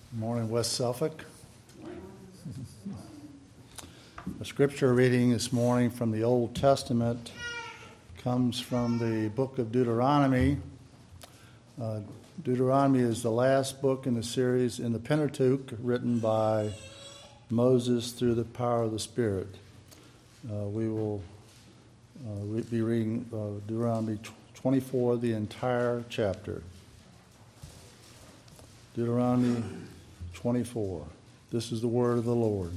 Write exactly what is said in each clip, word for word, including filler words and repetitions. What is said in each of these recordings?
Morning, West Suffolk. The scripture reading this morning from the Old Testament comes from the book of Deuteronomy. Uh, Deuteronomy is the last book in the series in the Pentateuch written by Moses through the power of the Spirit. Uh, we will uh, re- be reading uh, Deuteronomy twenty-four, the entire chapter. Deuteronomy twenty-four. This is the word of the Lord.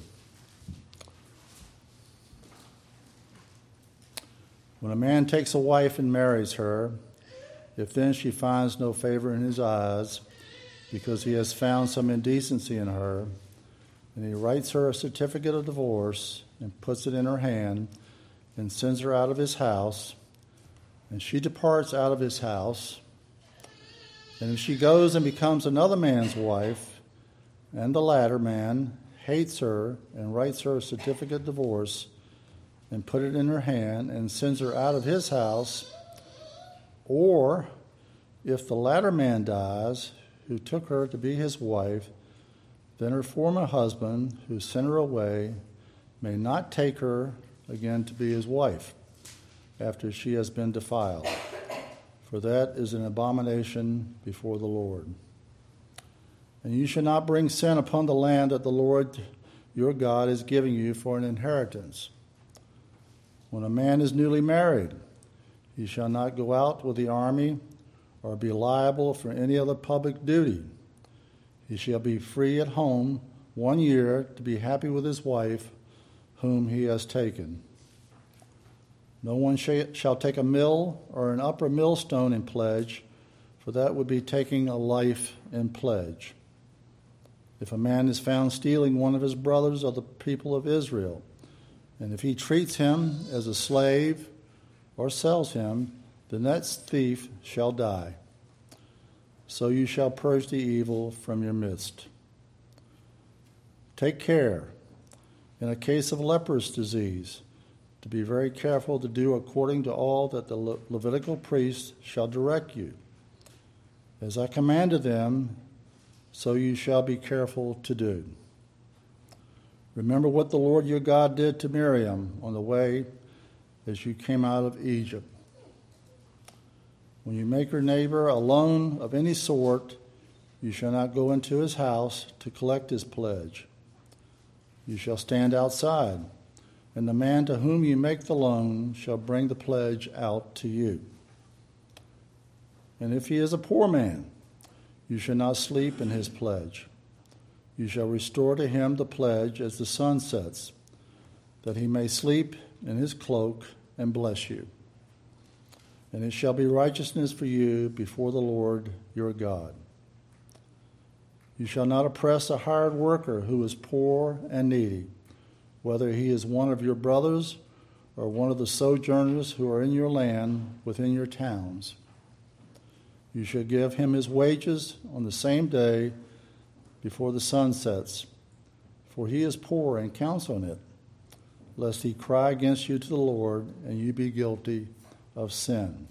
When a man takes a wife and marries her, if then she finds no favor in his eyes, because he has found some indecency in her, and he writes her a certificate of divorce and puts it in her hand and sends her out of his house, and she departs out of his house, and if she goes and becomes another man's wife, and the latter man hates her and writes her a certificate of divorce and put it in her hand and sends her out of his house, or if the latter man dies who took her to be his wife, then her former husband who sent her away may not take her again to be his wife after she has been defiled, for that is an abomination before the Lord. And you shall not bring sin upon the land that the Lord your God is giving you for an inheritance. When a man is newly married, he shall not go out with the army or be liable for any other public duty. He shall be free at home one year to be happy with his wife whom he has taken. No one shall take a mill or an upper millstone in pledge, for that would be taking a life in pledge. If a man is found stealing one of his brothers of the people of Israel, and if he treats him as a slave or sells him, then that thief shall die. So you shall purge the evil from your midst. Take care, in a case of leprous disease, to be very careful to do according to all that the Le- Levitical priests shall direct you. As I commanded them, so you shall be careful to do. Remember what the Lord your God did to Miriam on the way as you came out of Egypt. When you make your neighbor a loan of any sort, you shall not go into his house to collect his pledge. You shall stand outside, and the man to whom you make the loan shall bring the pledge out to you. And if he is a poor man, you shall not sleep in his pledge. You shall restore to him the pledge as the sun sets, that he may sleep in his cloak and bless you. And it shall be righteousness for you before the Lord your God. You shall not oppress a hired worker who is poor and needy, whether he is one of your brothers or one of the sojourners who are in your land within your towns. You shall give him his wages on the same day before the sun sets, for he is poor and counts on it, lest he cry against you to the Lord and you be guilty of sin.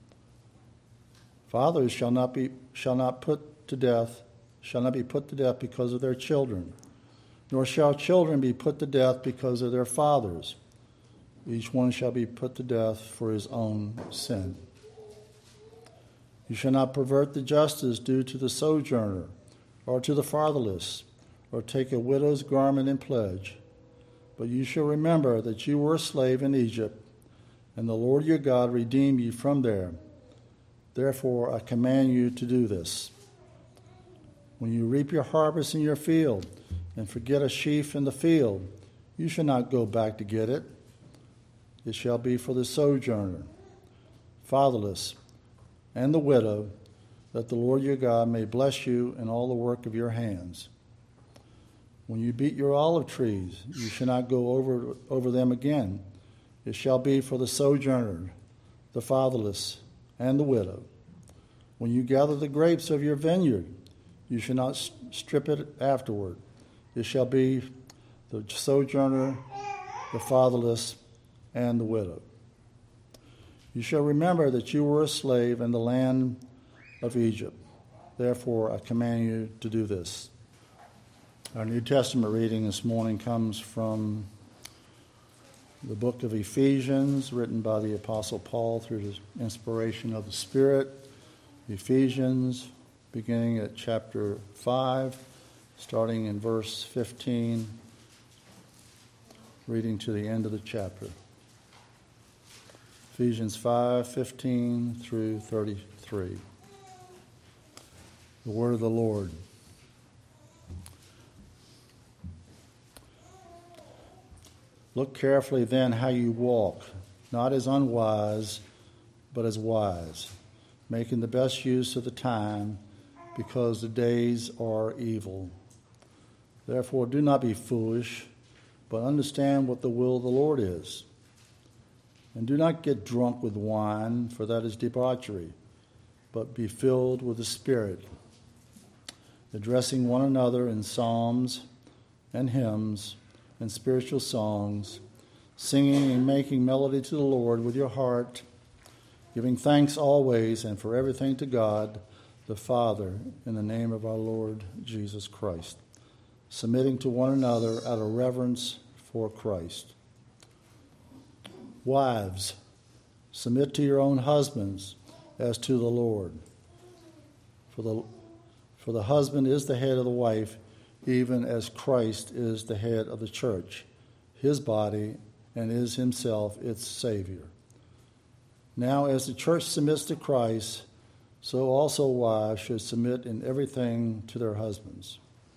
Fathers shall not be shall not put to death, shall not be put to death because of their children, nor shall children be put to death because of their fathers. Each one shall be put to death for his own sin. You shall not pervert the justice due to the sojourner, or to the fatherless, or take a widow's garment in pledge. But you shall remember that you were a slave in Egypt, and the Lord your God redeemed you from there. Therefore I command you to do this. When you reap your harvest in your field, and forget a sheaf in the field, you shall not go back to get it. It shall be for the sojourner, fatherless, and the widow, that the Lord your God may bless you in all the work of your hands. When you beat your olive trees, you shall not go over, over them again. It shall be for the sojourner, the fatherless, and the widow. When you gather the grapes of your vineyard, you shall not strip it afterward. It shall be the sojourner, the fatherless, and the widow. You shall remember that you were a slave in the land of Egypt. Therefore, I command you to do this. Our New Testament reading this morning comes from the book of Ephesians, written by the Apostle Paul through the inspiration of the Spirit. Ephesians, beginning at chapter five, starting in verse fifteen, reading to the end of the chapter. Ephesians five, fifteen through thirty-three. The word of the Lord. Look carefully then how you walk, not as unwise, but as wise, making the best use of the time, because the days are evil. Therefore do not be foolish, but understand what the will of the Lord is. And do not get drunk with wine, for that is debauchery, but be filled with the Spirit, addressing one another in psalms and hymns and spiritual songs, singing and making melody to the Lord with your heart, giving thanks always and for everything to God the Father in the name of our Lord Jesus Christ, submitting to one another out of reverence for Christ. Wives, submit to your own husbands as to the Lord. For the, for the husband is the head of the wife, even as Christ is the head of the church, his body, and is himself its Savior. Now, as the church submits to Christ, so also wives should submit in everything to their husbands.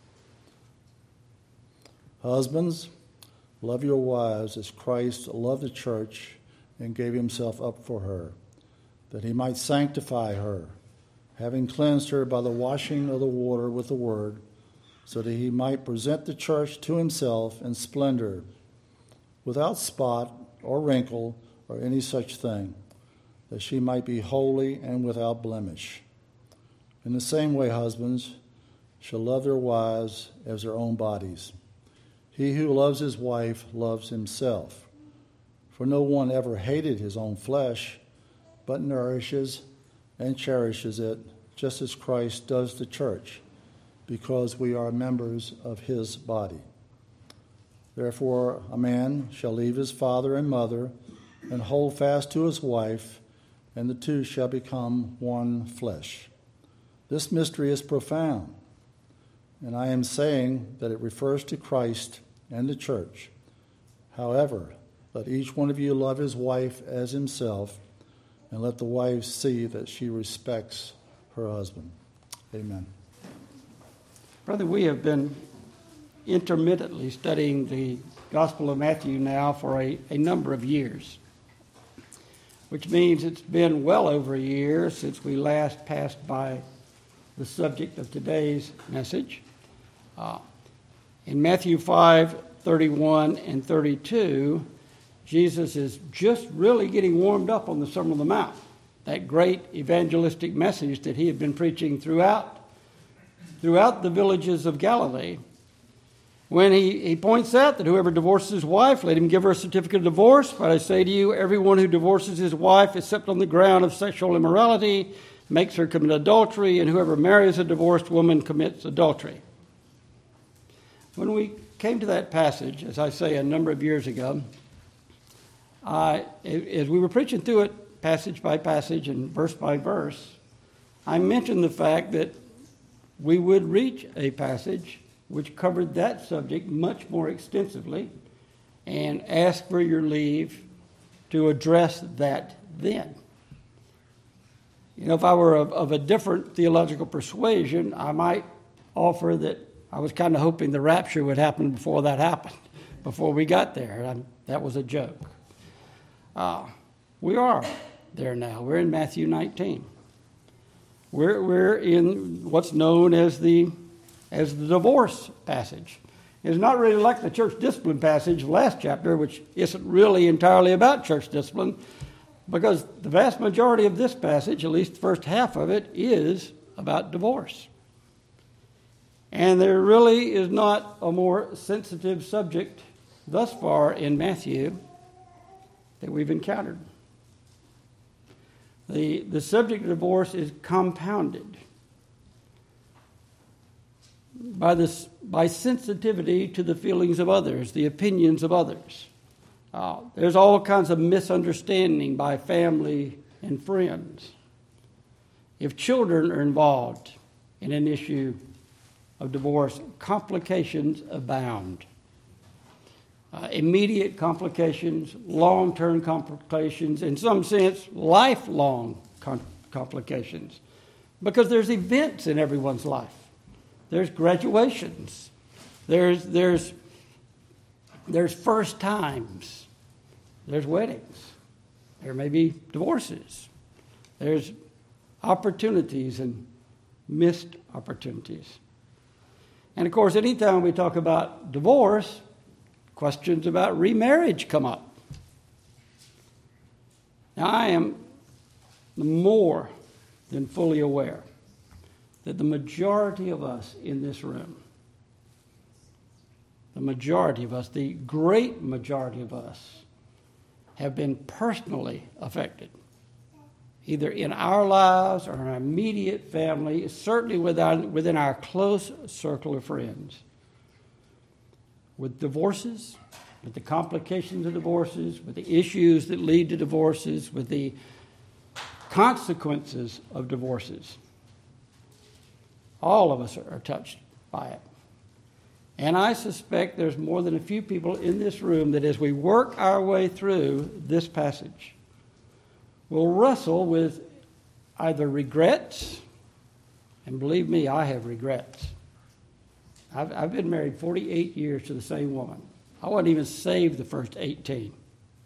Husbands, love your wives as Christ loved the church and gave himself up for her, that he might sanctify her, having cleansed her by the washing of the water with the word, so that he might present the church to himself in splendor, without spot or wrinkle or any such thing, that she might be holy and without blemish. In the same way, husbands shall love their wives as their own bodies. He who loves his wife loves himself. For no one ever hated his own flesh, but nourishes and cherishes it, just as Christ does the church, because we are members of his body. Therefore, a man shall leave his father and mother and hold fast to his wife, and the two shall become one flesh. This mystery is profound, and I am saying that it refers to Christ and the church. However, let each one of you love his wife as himself, and let the wife see that she respects her husband. Amen. Brother, we have been intermittently studying the Gospel of Matthew now for a, a number of years, which means it's been well over a year since we last passed by the subject of today's message. Uh, in Matthew five, thirty-one and thirty-two, Jesus is just really getting warmed up on the Sermon on the Mount, that great evangelistic message that he had been preaching throughout throughout the villages of Galilee, when he, he points out that whoever divorces his wife, let him give her a certificate of divorce. But I say to you, everyone who divorces his wife, except on the ground of sexual immorality, makes her commit adultery, and whoever marries a divorced woman commits adultery. When we came to that passage, as I say, a number of years ago, I, as we were preaching through it passage by passage and verse by verse, I mentioned the fact that we would reach a passage which covered that subject much more extensively, and ask for your leave to address that then. You know, if I were of, of a different theological persuasion, I might offer that I was kind of hoping the rapture would happen before that happened, before we got there. And that was a joke. Uh, we are there now. We're in Matthew nineteen. We're, we're in what's known as the as the divorce passage. It's not really like the church discipline passage of the last chapter, which isn't really entirely about church discipline, because the vast majority of this passage, at least the first half of it, is about divorce. And there really is not a more sensitive subject thus far in Matthew that we've encountered. The, the subject of divorce is compounded. by this by sensitivity to the feelings of others, the opinions of others. Uh, there's all kinds of misunderstanding by family and friends. If children are involved in an issue of divorce, complications abound. Uh, immediate complications, long-term complications, in some sense, lifelong com- complications. Because there's events in everyone's life. There's graduations. There's there's there's first times. There's weddings. There may be divorces. There's opportunities and missed opportunities. And of course, anytime we talk about divorce, questions about remarriage come up. Now, I am more than fully aware that the majority of us in this room, the majority of us, the great majority of us, have been personally affected, either in our lives or in our immediate family, certainly within, within our close circle of friends, with divorces, with the complications of divorces, with the issues that lead to divorces, with the consequences of divorces. All of us are touched by it. And I suspect there's more than a few people in this room that as we work our way through this passage, will wrestle with either regrets, and believe me, I have regrets. I've, I've been married forty-eight years to the same woman. I wasn't even saved the first eighteen.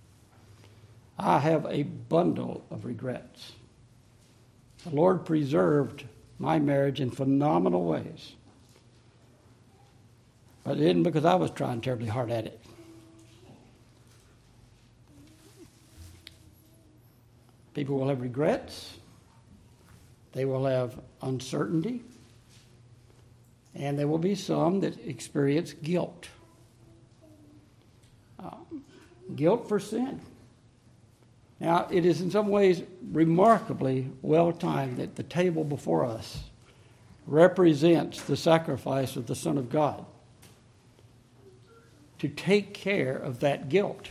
I have a bundle of regrets. The Lord preserved my marriage in phenomenal ways. But it isn't because I was trying terribly hard at it. People will have regrets. They will have uncertainty. And there will be some that experience guilt. Uh, guilt for sin. Now, it is in some ways remarkably well timed that the table before us represents the sacrifice of the Son of God to take care of that guilt.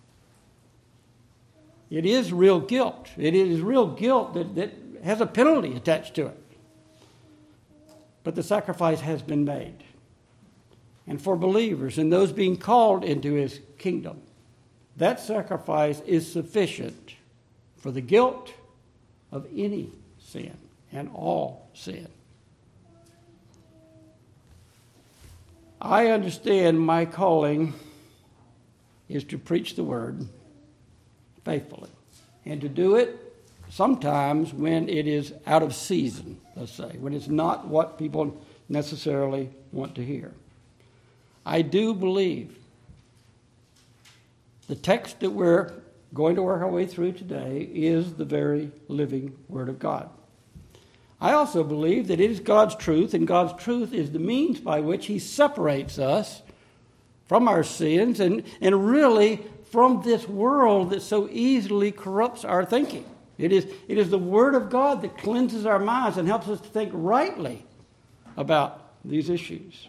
It is real guilt. It is real guilt that, that has a penalty attached to it. But the sacrifice has been made. And for believers and those being called into his kingdom, that sacrifice is sufficient for the guilt of any sin and all sin. I understand my calling is to preach the word faithfully and to do it sometimes when it is out of season, let's say, when it's not what people necessarily want to hear. I do believe the text that we're going to work our way through today is the very living Word of God. I also believe that it is God's truth, and God's truth is the means by which he separates us from our sins and, and really from this world that so easily corrupts our thinking. It is, it is the Word of God that cleanses our minds and helps us to think rightly about these issues.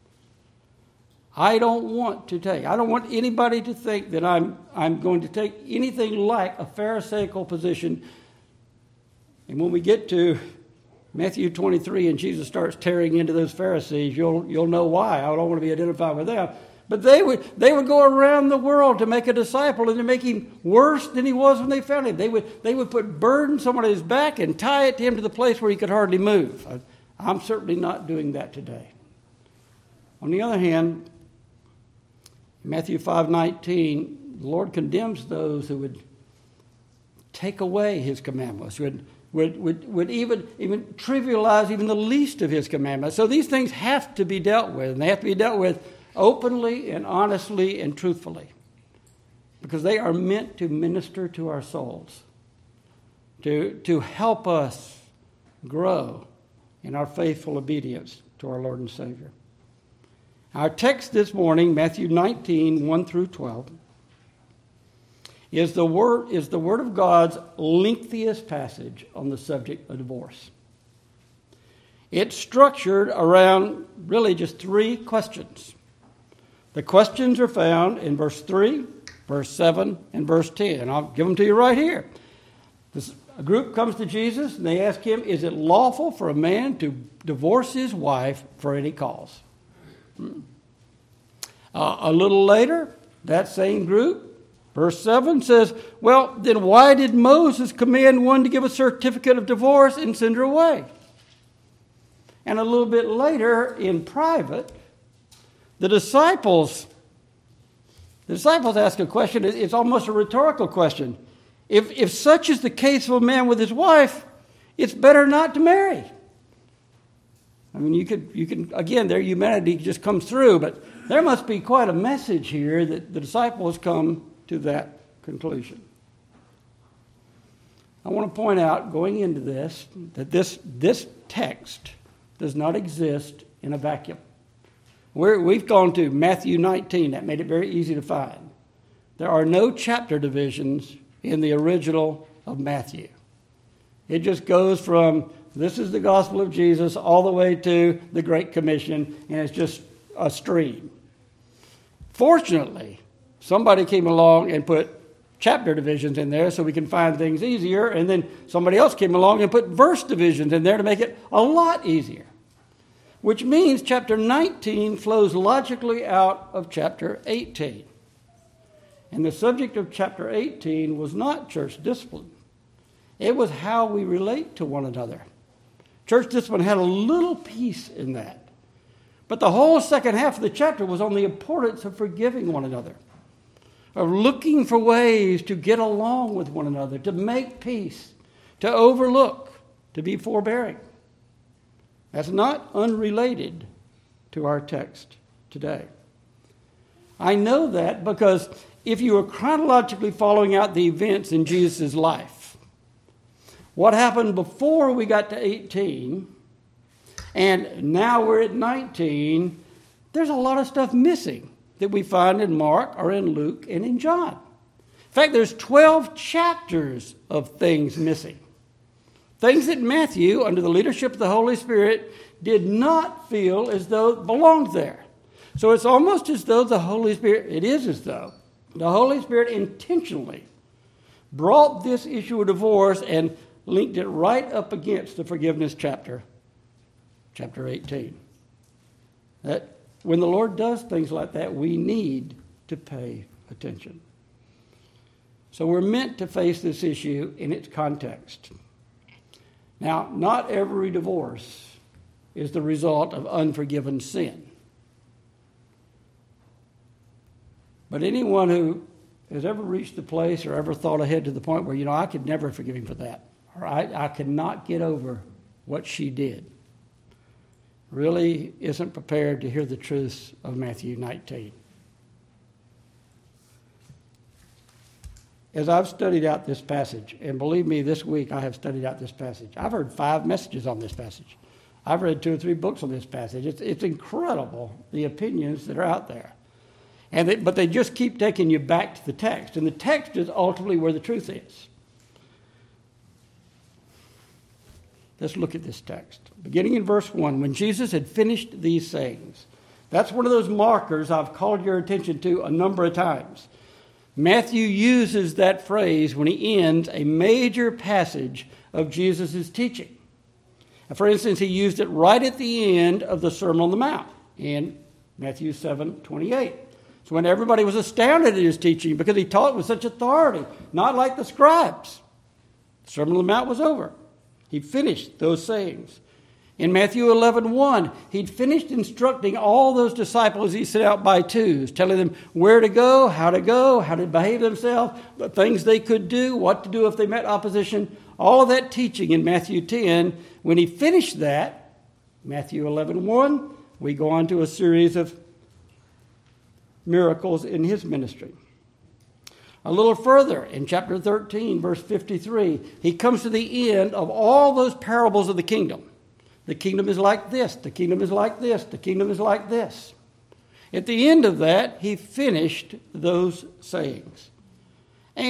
I don't want to take, I don't want anybody to think that I'm, I'm going to take anything like a Pharisaical position. And when we get to Matthew twenty-three and Jesus starts tearing into those Pharisees, you'll, you'll know why. I don't want to be identified with them. But they would, they would go around the world to make a disciple and to make him worse than he was when they found him. They would, they would put burdens on his back and tie it to him to the place where he could hardly move. I, I'm certainly not doing that today. On the other hand, Matthew five nineteen, the Lord condemns those who would take away his commandments, would, would, would, would even, even trivialize even the least of his commandments. So these things have to be dealt with, and they have to be dealt with openly and honestly and truthfully, because they are meant to minister to our souls, to, to help us grow in our faithful obedience to our Lord and Savior. Our text this morning, Matthew nineteen, one through twelve, is the word, is the Word of God's lengthiest passage on the subject of divorce. It's structured around really just three questions. The questions are found in verse three, verse seven, and verse ten. And I'll give them to you right here. This, a group comes to Jesus and they ask him, is it lawful for a man to divorce his wife for any cause? Hmm. Uh, a little later, that same group, verse seven says, well, then why did Moses command one to give a certificate of divorce and send her away? And a little bit later, in private, the disciples, the disciples ask a question. It's almost a rhetorical question. If, if such is the case of a man with his wife, it's better not to marry. I mean, you could, you can, again, their humanity just comes through, but there must be quite a message here that the disciples come to that conclusion. I want to point out, going into this, that this, this text does not exist in a vacuum. We're, we've gone to Matthew nineteen. That made it very easy to find. There are no chapter divisions in the original of Matthew. It just goes from this is the gospel of Jesus all the way to the Great Commission, and it's just a stream. Fortunately, somebody came along and put chapter divisions in there so we can find things easier, and then somebody else came along and put verse divisions in there to make it a lot easier. Which means chapter nineteen flows logically out of chapter eighteen. And the subject of chapter eighteen was not church discipline. It was how we relate to one another. Church discipline had a little piece in that. But the whole second half of the chapter was on the importance of forgiving one another, of looking for ways to get along with one another, to make peace, to overlook, to be forbearing. That's not unrelated to our text today. I know that because if you are chronologically following out the events in Jesus' life, what happened before we got to eighteen, and now we're at nineteen, there's a lot of stuff missing that we find in Mark or in Luke and in John. In fact, there's twelve chapters of things missing. Things that Matthew, under the leadership of the Holy Spirit, did not feel as though it belonged there. So it's almost as though the Holy Spirit, it is as though the Holy Spirit intentionally brought this issue of divorce and linked it right up against the forgiveness chapter, chapter eighteen. That when the Lord does things like that, we need to pay attention. So we're meant to face this issue in its context. Now, not every divorce is the result of unforgiven sin. But anyone who has ever reached the place or ever thought ahead to the point where, you know, I could never forgive him for that, or I, I could not get over what she did, really isn't prepared to hear the truths of Matthew nineteen. As I've studied out this passage, and believe me, this week I have studied out this passage. I've heard five messages on this passage. I've read two or three books on this passage. It's, it's incredible, the opinions that are out there. And they, but they just keep taking you back to the text. And the text is ultimately where the truth is. Let's look at this text. Beginning in verse one, when Jesus had finished these sayings. That's one of those markers I've called your attention to a number of times. Matthew uses that phrase when he ends a major passage of Jesus' teaching. For instance, he used it right at the end of the Sermon on the Mount in Matthew seven twenty-eight. So when everybody was astounded at his teaching because he taught with such authority, not like the scribes. The Sermon on the Mount was over. He finished those sayings. In Matthew eleven one, he'd finished instructing all those disciples he sent out by twos, telling them where to go, how to go, how to behave themselves, the things they could do, what to do if they met opposition. All of that teaching in Matthew ten. When he finished that, Matthew eleven one, we go on to a series of miracles in his ministry. A little further, in chapter thirteen, verse fifty-three, he comes to the end of all those parables of the kingdom. The kingdom is like this, the kingdom is like this, the kingdom is like this. At the end of that, he finished those sayings.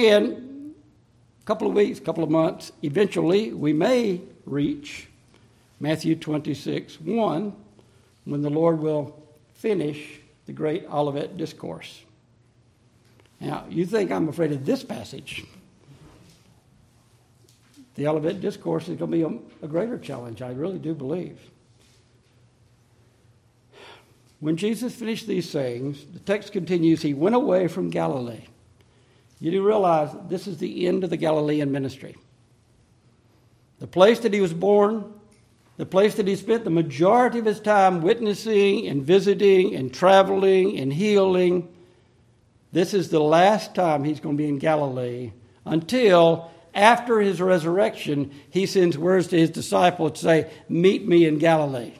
And a couple of weeks, a couple of months, eventually we may reach Matthew twenty-six, one, when the Lord will finish the great Olivet Discourse. Now, you think I'm afraid of this passage. The Olivet Discourse is going to be a, a greater challenge, I really do believe. When Jesus finished these sayings, the text continues, he went away from Galilee. You do realize this is the end of the Galilean ministry. The place that he was born, the place that he spent the majority of his time witnessing and visiting and traveling and healing, this is the last time he's going to be in Galilee until after his resurrection, he sends words to his disciples to say, meet me in Galilee.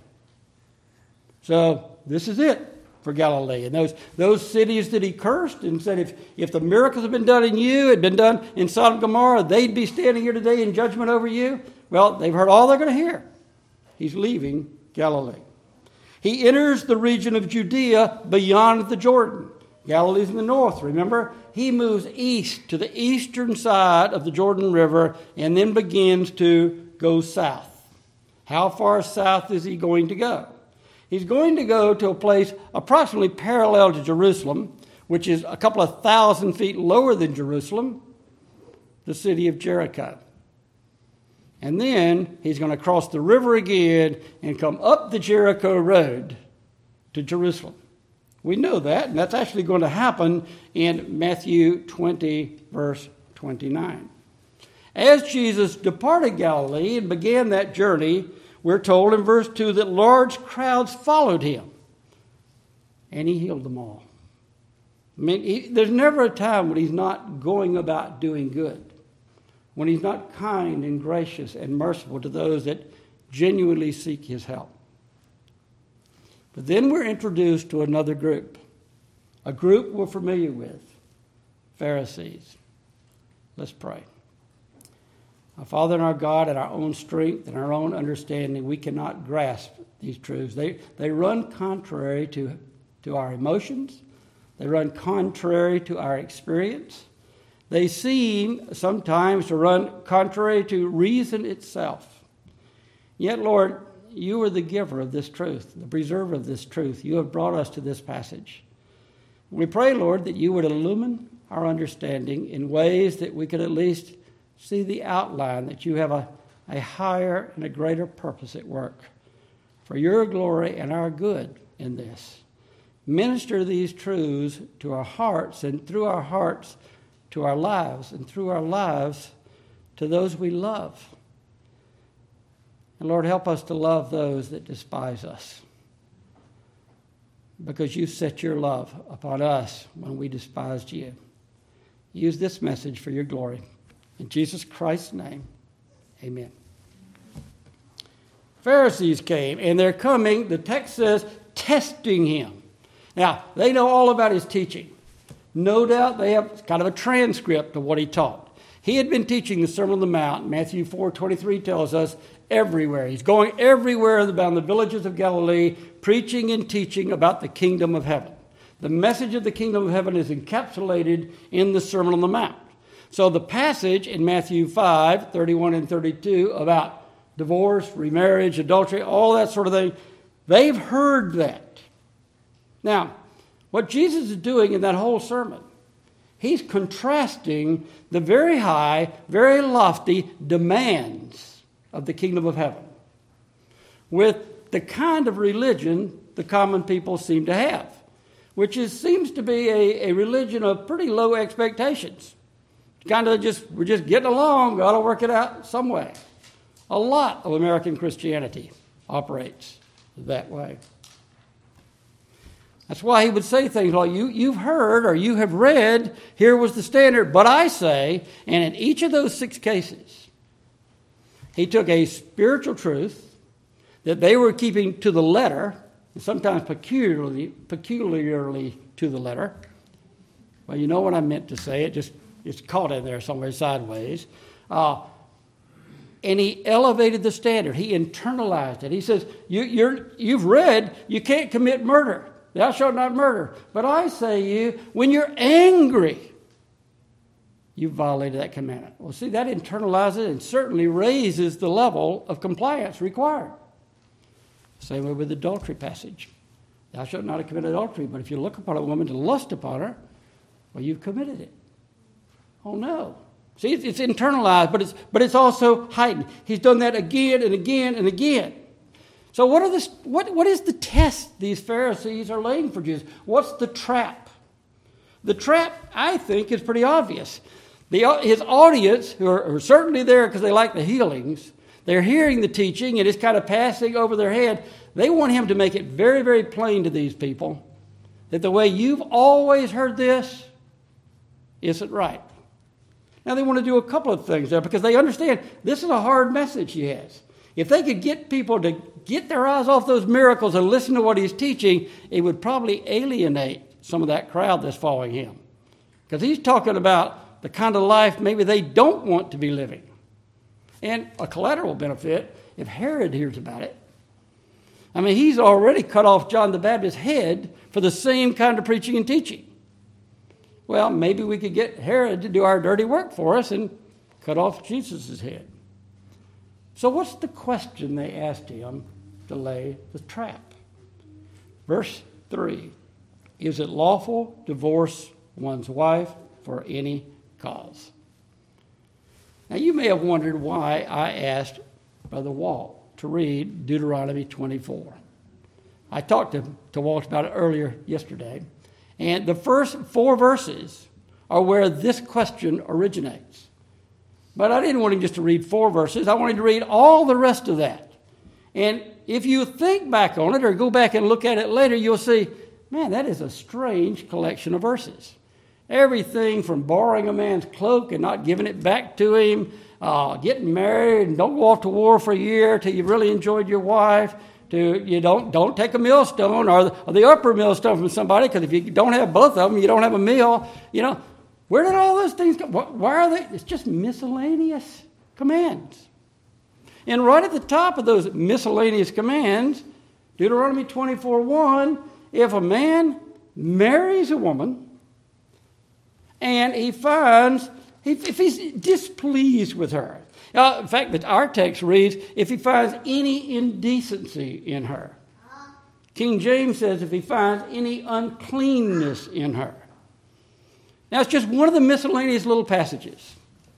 So this is it for Galilee. And those, those cities that he cursed and said, if, if the miracles had been done in you, had been done in Sodom and Gomorrah, they'd be standing here today in judgment over you. Well, they've heard all they're going to hear. He's leaving Galilee. He enters the region of Judea beyond the Jordan. Galilee's in the north, remember? He moves east to the eastern side of the Jordan River and then begins to go south. How far south is he going to go? He's going to go to a place approximately parallel to Jerusalem, which is a couple of thousand feet lower than Jerusalem, the city of Jericho. And then he's going to cross the river again and come up the Jericho road to Jerusalem. We know that, and that's actually going to happen in Matthew twenty, verse twenty-nine. As Jesus departed Galilee and began that journey, we're told in verse two that large crowds followed him, and he healed them all. I mean, he, there's never a time when he's not going about doing good, when he's not kind and gracious and merciful to those that genuinely seek his help. But then we're introduced to another group, a group we're familiar with, Pharisees. Let's pray. Our Father and our God, in our own strength and our own understanding, we cannot grasp these truths. They, they run contrary to, to our emotions. They run contrary to our experience. They seem sometimes to run contrary to reason itself. Yet, Lord, you are the giver of this truth, the preserver of this truth. You have brought us to this passage. We pray, Lord, that you would illumine our understanding in ways that we could at least see the outline, that you have a, a higher and a greater purpose at work for your glory and our good in this. Minister these truths to our hearts, and through our hearts to our lives, and through our lives to those we love. And Lord, help us to love those that despise us, because you set your love upon us when we despised you. Use this message for your glory. In Jesus Christ's name, amen. Pharisees came, and they're coming, the text says, testing him. Now, they know all about his teaching. No doubt they have kind of a transcript of what he taught. He had been teaching the Sermon on the Mount. Matthew four twenty-three tells us everywhere. He's going everywhere around the villages of Galilee, preaching and teaching about the kingdom of heaven. The message of the kingdom of heaven is encapsulated in the Sermon on the Mount. So the passage in Matthew five, thirty-one and thirty-two about divorce, remarriage, adultery, all that sort of thing, they've heard that. Now, what Jesus is doing in that whole sermon, he's contrasting the very high, very lofty demands of the kingdom of heaven with the kind of religion the common people seem to have, which is, seems to be a, a religion of pretty low expectations. Kind of just, we're just getting along, got to work it out some way. A lot of American Christianity operates that way. That's why he would say things like, you, you've heard or you have read, here was the standard, but I say, and in each of those six cases, he took a spiritual truth that they were keeping to the letter, and sometimes peculiarly, peculiarly to the letter. Well, you know what I meant to say, it just it's caught in there somewhere sideways. Uh, and he elevated the standard. He internalized it. He says, you, you're, you've read, you can't commit murder. Thou shalt not murder. But I say you, when you're angry, you violated that commandment. Well, see, that internalizes and certainly raises the level of compliance required. Same way with the adultery passage. Thou shalt not have committed adultery, but if you look upon a woman to lust upon her, well, you've committed it. Oh, no. See, it's, it's internalized, but it's, but it's also heightened. He's done that again and again and again. So what, are the, what, what is the test these Pharisees are laying for Jesus? What's the trap? The trap, I think, is pretty obvious. The, his audience, who are, who are certainly there because they like the healings, they're hearing the teaching and it's kind of passing over their head. They want him to make it very, very plain to these people that the way you've always heard this isn't right. Now, they want to do a couple of things there because they understand this is a hard message he has. If they could get people to get their eyes off those miracles and listen to what he's teaching, it would probably alienate some of that crowd that's following him. Because he's talking about the kind of life maybe they don't want to be living. And a collateral benefit, if Herod hears about it, I mean, he's already cut off John the Baptist's head for the same kind of preaching and teaching. Well, maybe we could get Herod to do our dirty work for us and cut off Jesus' head. So what's the question they asked him to lay the trap? Verse three, is it lawful to divorce one's wife for any cause? Now, you may have wondered why I asked Brother Walt to read Deuteronomy twenty-four. I talked to, to Walt about it earlier yesterday, and the first four verses are where this question originates. But I didn't want him just to read four verses. I wanted to read all the rest of that. And if you think back on it or go back and look at it later, you'll see, man, that is a strange collection of verses. Everything from borrowing a man's cloak and not giving it back to him, uh, getting married and don't go off to war for a year till you really enjoyed your wife, to you don't don't take a millstone or the, or the upper millstone from somebody, because if you don't have both of them, you don't have a meal. You know, where did all those things go? Why are they? It's just miscellaneous commands. And right at the top of those miscellaneous commands, Deuteronomy twenty-four one, if a man marries a woman and he finds, if he's displeased with her. Uh, in fact, our text reads, if he finds any indecency in her. King James says, if he finds any uncleanness in her. Now, it's just one of the miscellaneous little passages.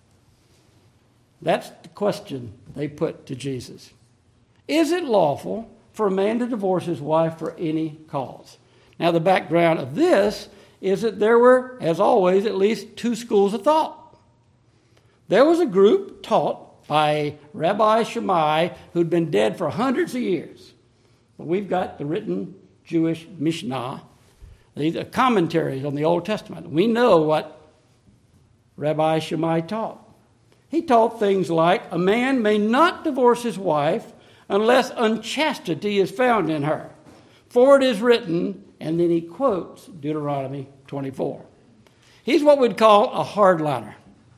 That's the question they put to Jesus. Is it lawful for a man to divorce his wife for any cause? Now, the background of this is that there were, as always, at least two schools of thought. There was a group taught by Rabbi Shammai who'd been dead for hundreds of years. Well, we've got the written Jewish Mishnah, these are commentaries on the Old Testament. We know what Rabbi Shammai taught. He taught things like a man may not divorce his wife unless unchastity is found in her. For it is written, and then he quotes Deuteronomy twenty-four. He's what we'd call a hardliner.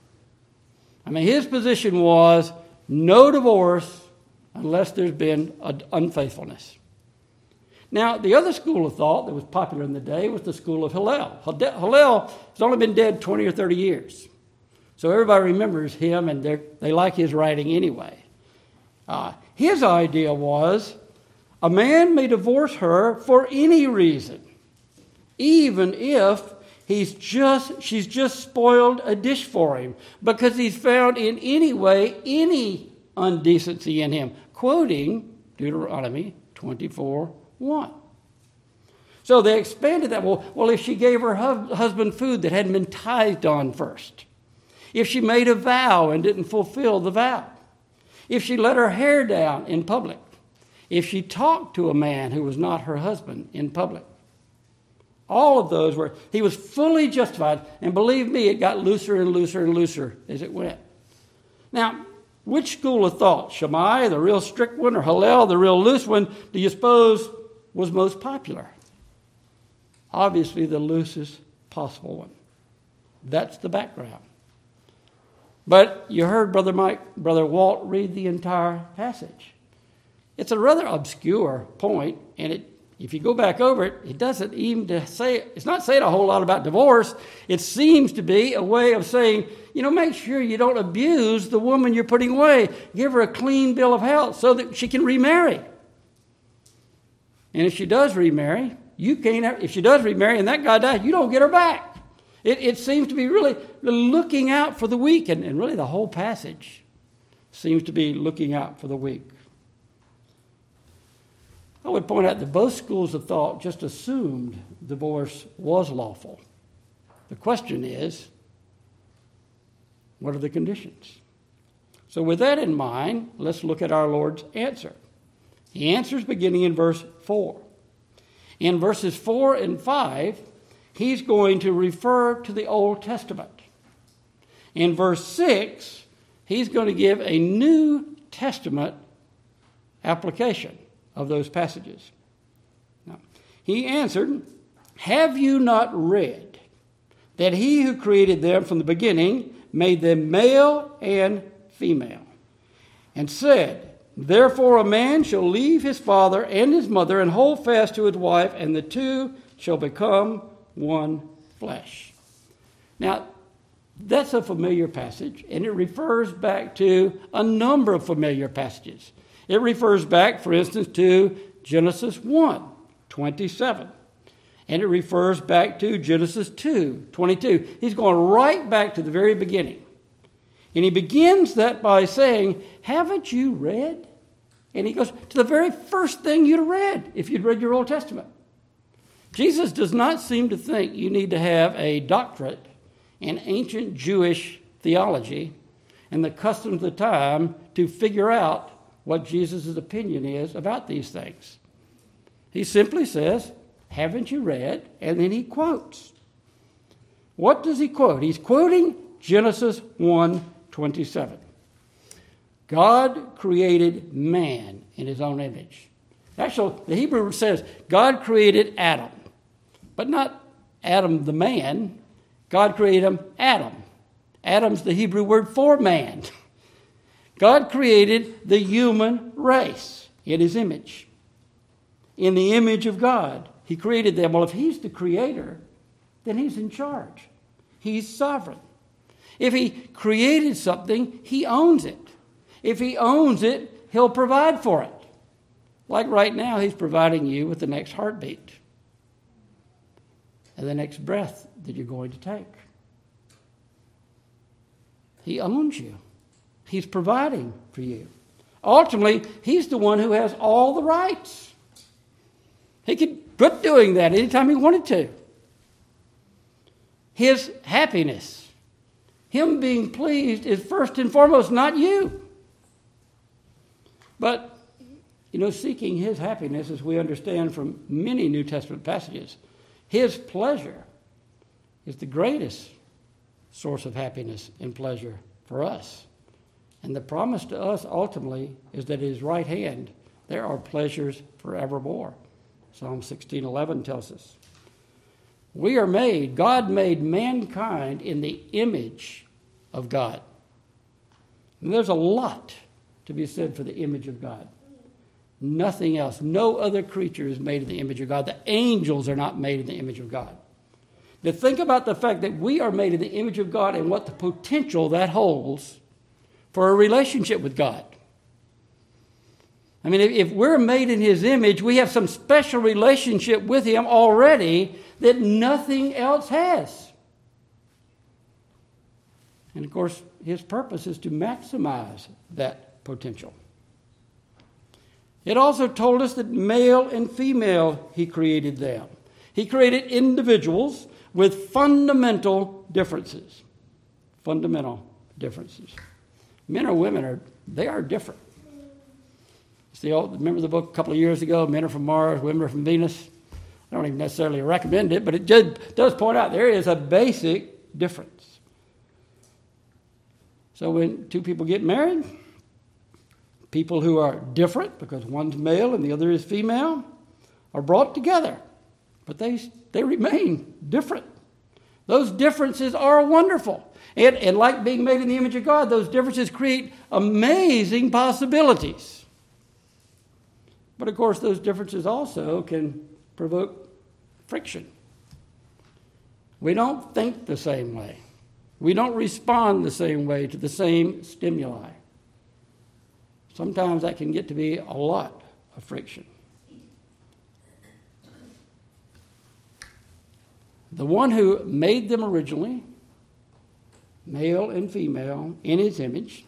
I mean, his position was no divorce unless there's been unfaithfulness. Now, the other school of thought that was popular in the day was the school of Hillel. Hillel has only been dead twenty or thirty years. So everybody remembers him, and they like his writing anyway. Uh, his idea was a man may divorce her for any reason, even if he's just she's just spoiled a dish for him, because he's found in any way any undecency in him, quoting Deuteronomy twenty-four one. So they expanded that. Well, well if she gave her hu- husband food that hadn't been tithed on first, if she made a vow and didn't fulfill the vow, if she let her hair down in public, if she talked to a man who was not her husband in public. All of those were, he was fully justified, and believe me, it got looser and looser and looser as it went. Now, which school of thought, Shammai, the real strict one, or Hillel, the real loose one, do you suppose was most popular? Obviously, the loosest possible one. That's the background. But you heard Brother Mike, Brother Walt read the entire passage. It's a rather obscure point, and it, if you go back over it, it doesn't even to say, it's not saying a whole lot about divorce. It seems to be a way of saying, you know, make sure you don't abuse the woman you're putting away. Give her a clean bill of health so that she can remarry. And if she does remarry, you can't have, if she does remarry and that guy dies, you don't get her back. It, it seems to be really, really looking out for the weak, and, and really the whole passage seems to be looking out for the weak. I would point out that both schools of thought just assumed divorce was lawful. The question is, what are the conditions? So with that in mind, let's look at our Lord's answer. He answers beginning in verse four. In verses four and five, he's going to refer to the Old Testament. In verse six, he's going to give a New Testament application of those passages. Now, he answered, "Have you not read that he who created them from the beginning made them male and female, and said, therefore a man shall leave his father and his mother and hold fast to his wife, and the two shall become one flesh." Now, that's a familiar passage, and it refers back to a number of familiar passages. It refers back, for instance, to Genesis one, twenty-seven. And it refers back to Genesis two, twenty-two. He's going right back to the very beginning. And he begins that by saying, haven't you read? And he goes to the very first thing you'd have read if you'd read your Old Testament. Jesus does not seem to think you need to have a doctorate in ancient Jewish theology and the customs of the time to figure out what Jesus' opinion is about these things. He simply says, haven't you read? And then he quotes. What does he quote? He's quoting Genesis one twenty-seven. God created man in his own image. Actually, the Hebrew says God created Adam, but not Adam the man. God created him Adam. Adam's the Hebrew word for man. God created the human race in his image. In the image of God, he created them. Well, if he's the creator, then he's in charge. He's sovereign. If he created something, he owns it. If he owns it, he'll provide for it. Like right now, he's providing you with the next heartbeat and the next breath that you're going to take. He owns you. He's providing for you. Ultimately, he's the one who has all the rights. He could quit doing that anytime he wanted to. His happiness, him being pleased, is first and foremost not you. But, you know, seeking his happiness, as we understand from many New Testament passages, his pleasure is the greatest source of happiness and pleasure for us. And the promise to us ultimately is that at his right hand there are pleasures forevermore. Psalm sixteen eleven tells us. We are made, God made mankind in the image of God. And there's a lot to be said for the image of God. Nothing else. No other creature is made in the image of God. The angels are not made in the image of God. Now think about the fact that we are made in the image of God and what the potential that holds for a relationship with God. I mean, if, if we're made in his image, we have some special relationship with him already that nothing else has. And of course, his purpose is to maximize that potential. It also told us that male and female, he created them. He created individuals with fundamental differences. Fundamental differences. Men or women are, they are different. It's the old, remember the book a couple of years ago, Men Are From Mars, Women Are From Venus? I don't even necessarily recommend it, but it just does point out there is a basic difference. So when two people get married, people who are different, because one's male and the other is female, are brought together. But they, they remain different. Those differences are wonderful. And, and like being made in the image of God, those differences create amazing possibilities. But of course, those differences also can provoke friction. We don't think the same way. We don't respond the same way to the same stimuli. Sometimes that can get to be a lot of friction. The one who made them originally, male and female, in his image.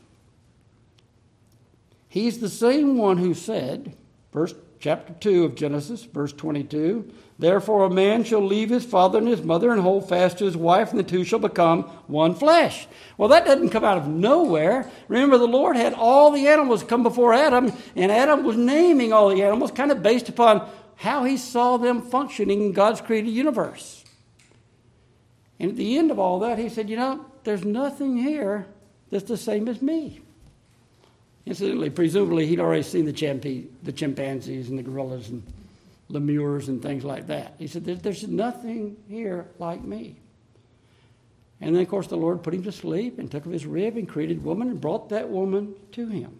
He's the same one who said, verse chapter two of Genesis, verse twenty-two, therefore a man shall leave his father and his mother and hold fast to his wife, and the two shall become one flesh. Well, that doesn't come out of nowhere. Remember, the Lord had all the animals come before Adam, and Adam was naming all the animals kind of based upon how he saw them functioning in God's created universe. And at the end of all that, he said, you know, there's nothing here that's the same as me. Incidentally, presumably, he'd already seen the, chimp- the chimpanzees and the gorillas and lemurs and things like that. He said, there's, there's nothing here like me. And then, of course, the Lord put him to sleep and took of his rib and created woman and brought that woman to him.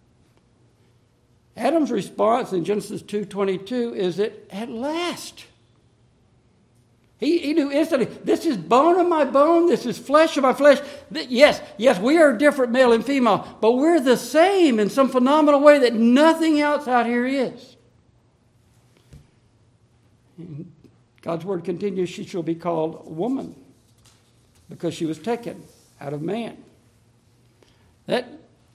Adam's response in Genesis two twenty-two is that at last, He, he knew instantly, this is bone of my bone, this is flesh of my flesh. Yes, yes, we are different, male and female, but we're the same in some phenomenal way that nothing else out here is. And God's word continues, she shall be called woman, because she was taken out of man. That,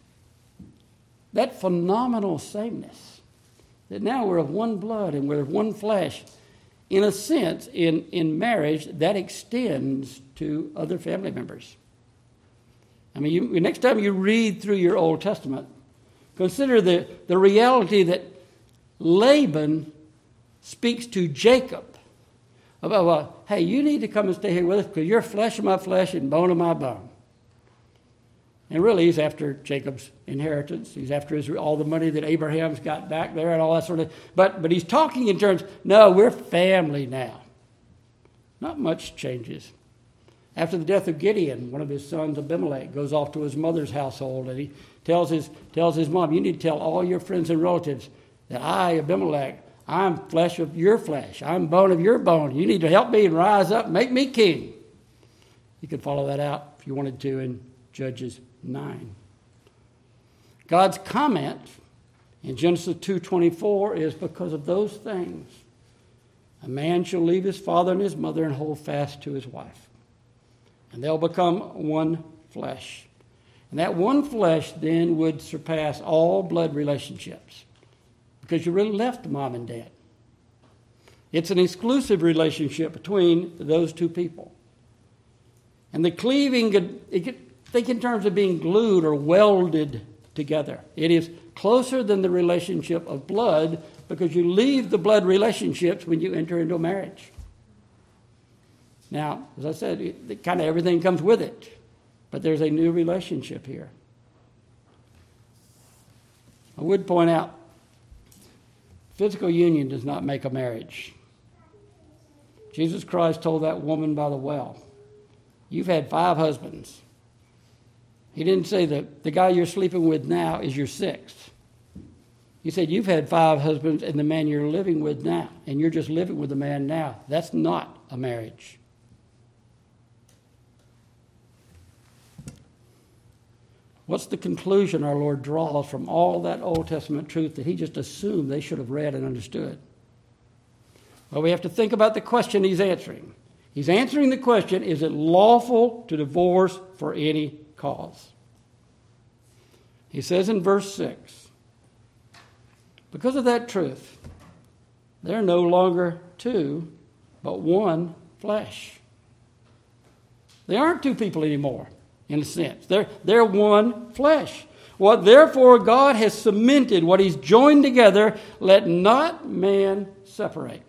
that phenomenal sameness, that now we're of one blood and we're of one flesh, in a sense, in, in marriage, that extends to other family members. I mean, you, next time you read through your Old Testament, consider the, the reality that Laban speaks to Jacob about, well, hey, you need to come and stay here with us because you're flesh of my flesh and bone of my bone. And really, he's after Jacob's inheritance. He's after his, all the money that Abraham's got back there and all that sort of. But but he's talking in terms, no, we're family now. Not much changes. After the death of Gideon, one of his sons, Abimelech, goes off to his mother's household, and he tells his tells his mom, you need to tell all your friends and relatives that I, Abimelech, I'm flesh of your flesh. I'm bone of your bone. You need to help me and rise up and make me king. You could follow that out if you wanted to in Judges nine. God's comment in Genesis two twenty-four is because of those things. A man shall leave his father and his mother and hold fast to his wife, and they'll become one flesh. And that one flesh then would surpass all blood relationships, because you really left mom and dad. It's an exclusive relationship between those two people. And the cleaving, it could, think in terms of being glued or welded together. It is closer than the relationship of blood, because you leave the blood relationships when you enter into a marriage. Now, as I said, it, it, kind of everything comes with it, but there's a new relationship here. I would point out, physical union does not make a marriage. Jesus Christ told that woman by the well, you've had five husbands. He didn't say that the guy you're sleeping with now is your sixth. He said, you've had five husbands and the man you're living with now, and you're just living with the man now. That's not a marriage. What's the conclusion our Lord draws from all that Old Testament truth that he just assumed they should have read and understood? Well, we have to think about the question he's answering. He's answering the question, is it lawful to divorce for any cause? He says in verse six, because of that truth, they're no longer two, but one flesh. They aren't two people anymore, in a sense. They're, they're one flesh. What therefore God has cemented, what he's joined together, let not man separate.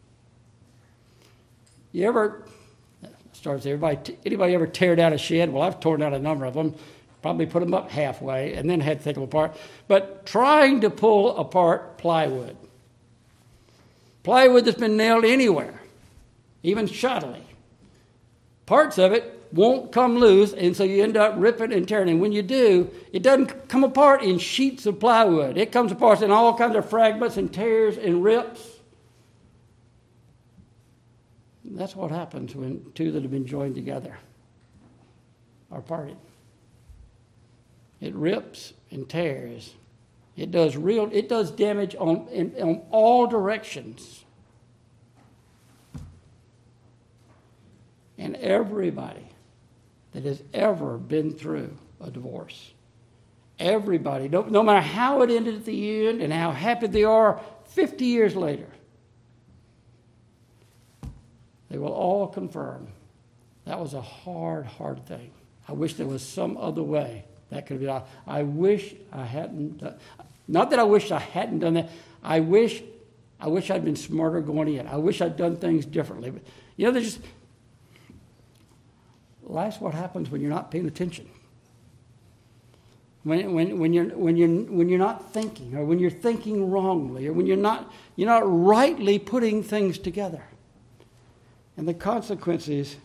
You ever, starts everybody, anybody ever tear down a shed? Well, I've torn down a number of them, probably put them up halfway and then had to take them apart. But trying to pull apart plywood. Plywood that's been nailed anywhere, even shoddily. Parts of it won't come loose, and so you end up ripping and tearing. And when you do, it doesn't come apart in sheets of plywood. It comes apart in all kinds of fragments and tears and rips. That's what happens when two that have been joined together are parted. It rips and tears. It does real. It does damage on in, on all directions. And everybody that has ever been through a divorce, everybody, no, no matter how it ended at the end and how happy they are fifty years later, they will all confirm that was a hard, hard thing. I wish there was some other way that could be done. I wish I hadn't done, not that I wish I hadn't done that. I wish, I wish I'd been smarter going in. I wish I'd done things differently. But, you know, there's just, life's what happens when you're not paying attention. When, when, when, you're, when, you're, when you're not thinking, or when you're thinking wrongly, or when you're not, you're not rightly putting things together. And the consequences,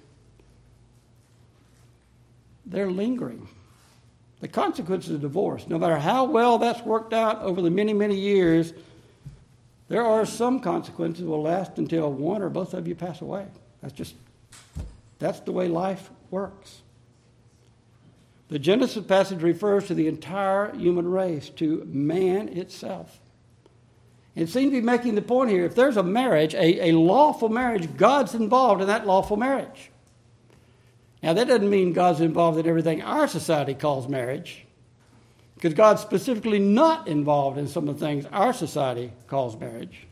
they're lingering. The consequences of divorce, no matter how well that's worked out over the many, many years, there are some consequences that will last until one or both of you pass away. That's just, that's the way life works. The Genesis passage refers to the entire human race, to man itself. It seems to be making the point here, if there's a marriage, a, a lawful marriage, God's involved in that lawful marriage. Now, that doesn't mean God's involved in everything our society calls marriage, because God's specifically not involved in some of the things our society calls marriage.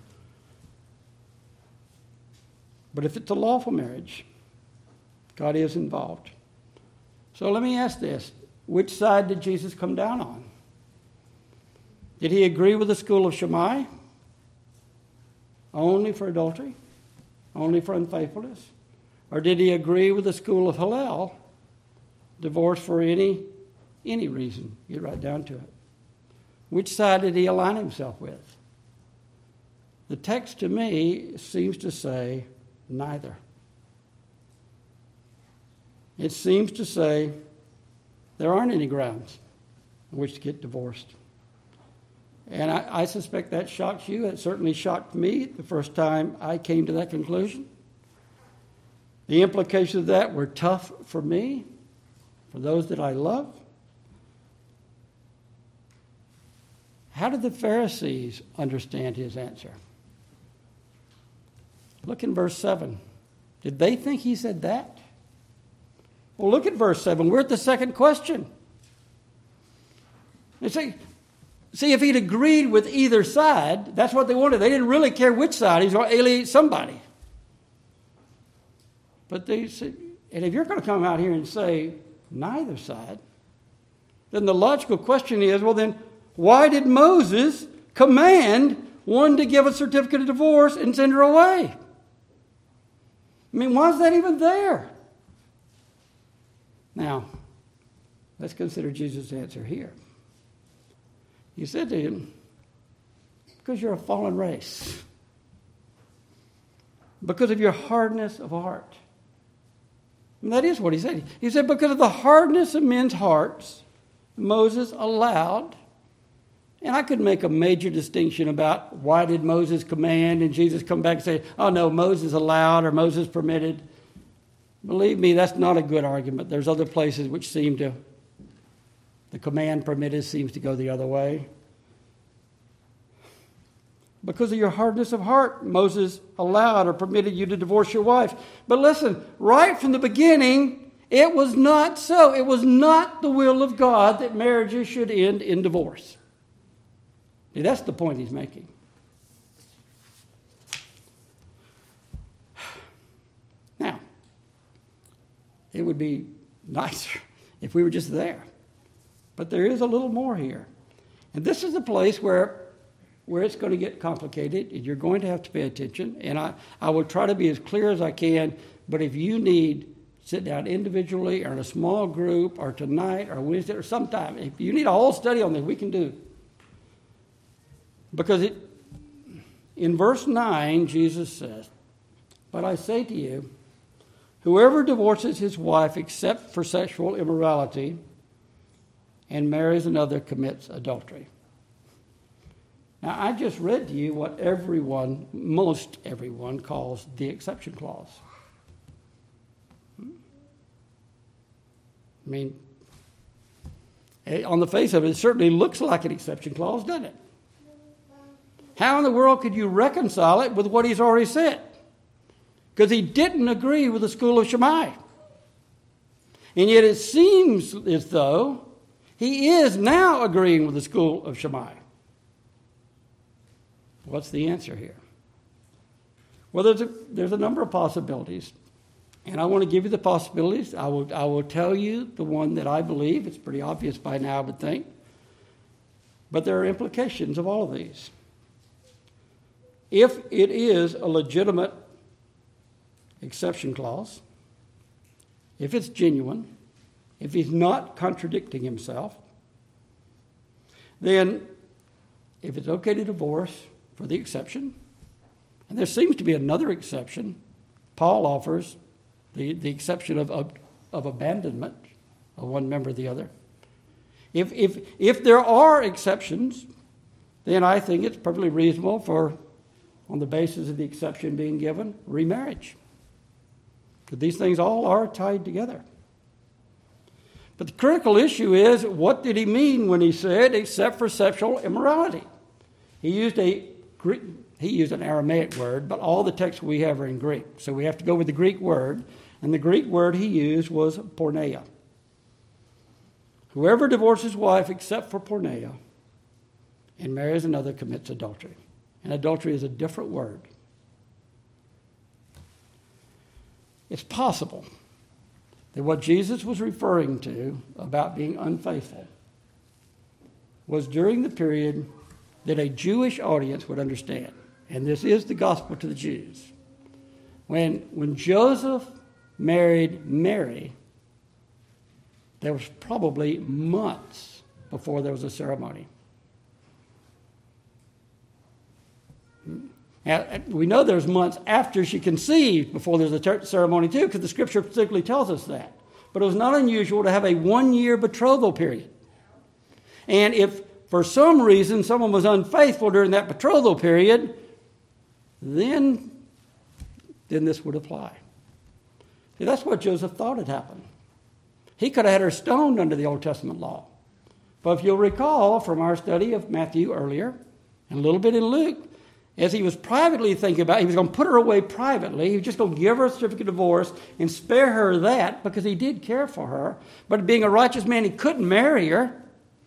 But if it's a lawful marriage, God is involved. So let me ask this. Which side did Jesus come down on? Did he agree with the school of Shammai? Only for adultery? Only for unfaithfulness? Or did he agree with the school of Hillel? Divorce for any, any reason. Get right down to it. Which side did he align himself with? The text to me seems to say neither. It seems to say there aren't any grounds on which to get divorced. And I, I suspect that shocks you. It certainly shocked me the first time I came to that conclusion. The implications of that were tough for me, for those that I love. How did the Pharisees understand his answer? Look in verse seven. Did they think he said that? Well, look at verse seven. We're at the second question. You see, see, if he'd agreed with either side, that's what they wanted. They didn't really care which side. He's going to alienate somebody. But they said, and if you're going to come out here and say neither side, then the logical question is, well, then why did Moses command one to give a certificate of divorce and send her away? I mean, why is that even there? Now, let's consider Jesus' answer here. He said to him, because you're a fallen race. Because of your hardness of heart. And that is what he said. He said, because of the hardness of men's hearts, Moses allowed, and I could make a major distinction about why did Moses command and Jesus come back and say, oh no, Moses allowed or Moses permitted. Believe me, that's not a good argument. There's other places which seem to, the command permitted seems to go the other way. Because of your hardness of heart, Moses allowed or permitted you to divorce your wife. But listen, right from the beginning, it was not so. It was not the will of God that marriages should end in divorce. See, that's the point he's making. Now, it would be nicer if we were just there. But there is a little more here. And this is a place where where it's going to get complicated, and you're going to have to pay attention. And I, I will try to be as clear as I can, but if you need, sit down individually or in a small group or tonight or Wednesday or sometime, if you need a whole study on this, we can do. Because it, in verse nine, Jesus says, but I say to you, whoever divorces his wife except for sexual immorality and marries another commits adultery. Now, I just read to you what everyone, most everyone, calls the exception clause. I mean, on the face of it, it certainly looks like an exception clause, doesn't it? How in the world could you reconcile it with what he's already said? because he didn't agree with the school of Shammai. And yet it seems as though he is now agreeing with the school of Shammai. What's the answer here? Well, there's a, there's a number of possibilities. And I want to give you the possibilities. I will, I will tell you the one that I believe. It's pretty obvious by now, I would think. But there are implications of all of these. If it is a legitimate exception clause, if it's genuine, if he's not contradicting himself, then if it's okay to divorce for the exception, and there seems to be another exception, Paul offers the, the exception of, of, of abandonment of one member or the other. If, if, if there are exceptions, then I think it's perfectly reasonable for, on the basis of the exception being given, remarriage. Because these things all are tied together. But the critical issue is, what did he mean when he said, except for sexual immorality? He used a Greek, he used an Aramaic word, but all the texts we have are in Greek. So we have to go with the Greek word. And the Greek word he used was porneia. Whoever divorces his wife except for porneia and marries another commits adultery. And adultery is a different word. It's possible that what Jesus was referring to about being unfaithful was during the period that a Jewish audience would understand. And this is the gospel to the Jews. When, when Joseph married Mary, there was probably months before there was a ceremony. Now, we know there's months after she conceived before there's a ter- ceremony too, because the scripture particularly tells us that. But it was not unusual to have a one-year betrothal period. And if for some reason someone was unfaithful during that betrothal period, then, then this would apply. See, that's what Joseph thought had happened. He could have had her stoned under the Old Testament law. But if you'll recall from our study of Matthew earlier, and a little bit in Luke, as he was privately thinking about it, he was going to put her away privately. He was just going to give her a certificate of divorce and spare her that because he did care for her. But being a righteous man, he couldn't marry her.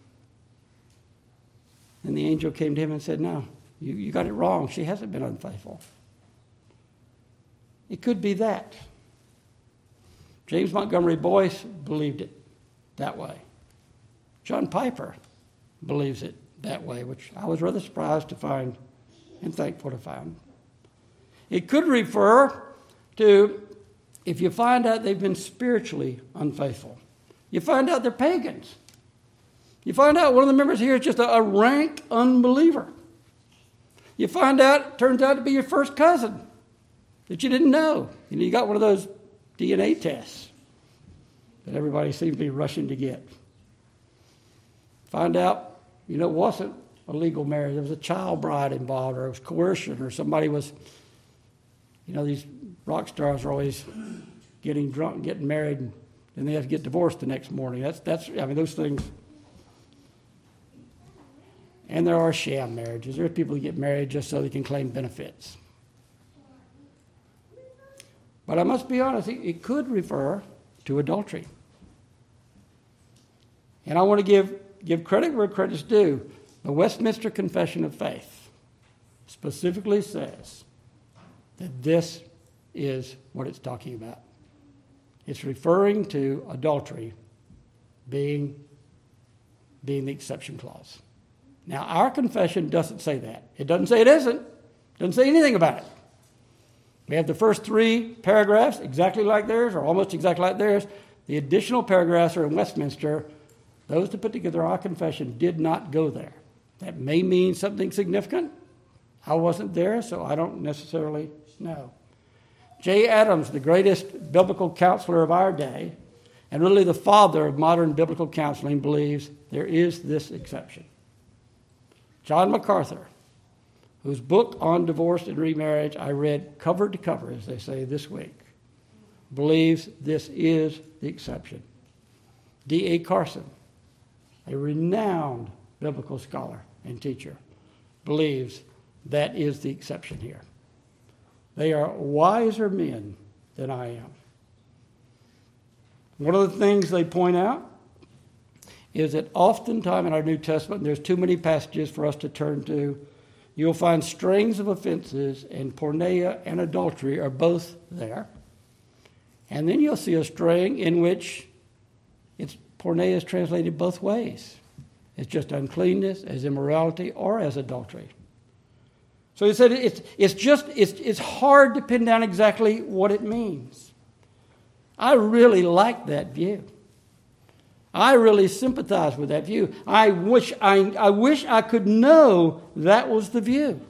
And the angel came to him and said, no, you, you got it wrong. She hasn't been unfaithful. It could be that. James Montgomery Boyce believed it that way. John Piper believes it that way, which I was rather surprised to find and thankful to find. It could refer to if you find out they've been spiritually unfaithful. You find out they're pagans. You find out one of the members here is just a, a rank unbeliever. You find out it turns out to be your first cousin that you didn't know. You know, you got one of those D N A tests that everybody seems to be rushing to get. Find out, you know, it wasn't a legal marriage. There was a child bride involved, or it was coercion, or somebody was, you know, these rock stars are always getting drunk and getting married, and then they have to get divorced the next morning. That's, that's, I mean, those things. And there are sham marriages. There are people who get married just so they can claim benefits. But I must be honest, it, it could refer to adultery. And I want to give, give credit where credit's due. The Westminster Confession of Faith specifically says that this is what it's talking about. It's referring to adultery being, being the exception clause. Now, our confession doesn't say that. It doesn't say it isn't. It doesn't say anything about it. We have the first three paragraphs exactly like theirs, or almost exactly like theirs. The additional paragraphs are in Westminster. Those that put together our confession did not go there. That may mean something significant. I wasn't there, so I don't necessarily know. Jay Adams, the greatest biblical counselor of our day, and really the father of modern biblical counseling, believes there is this exception. John MacArthur, whose book on divorce and remarriage I read cover to cover, as they say this week, believes this is the exception. D A Carson, a renowned biblical scholar and teacher, believes that is the exception here. They are wiser men than I am. One of the things they point out is that oftentimes in our New Testament, and there's too many passages for us to turn to, you'll find strings of offenses, and porneia and adultery are both there. And then you'll see a string in which it's porneia is translated both ways. It's just uncleanness, as immorality, or as adultery. So he said it's, it's just, it's, it's hard to pin down exactly what it means. I really like that view. I really sympathize with that view. I wish I, I wish I could know that was the view.